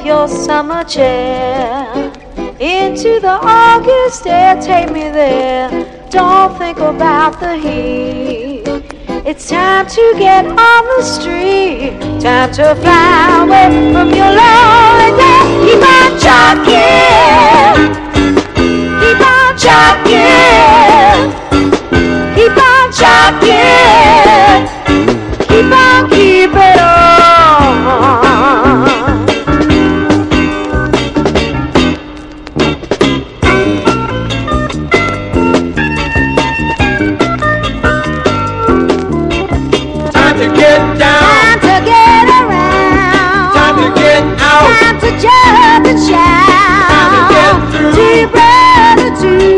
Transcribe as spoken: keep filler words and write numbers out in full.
your summer chair. Into the August air, take me there. Don't think about the heat. It's time to get on the street. Time to fly away from your lonely day. Keep on trucking. Keep on trucking. Keep on trucking. Keep on keeping on. Jump and shout, deep brother to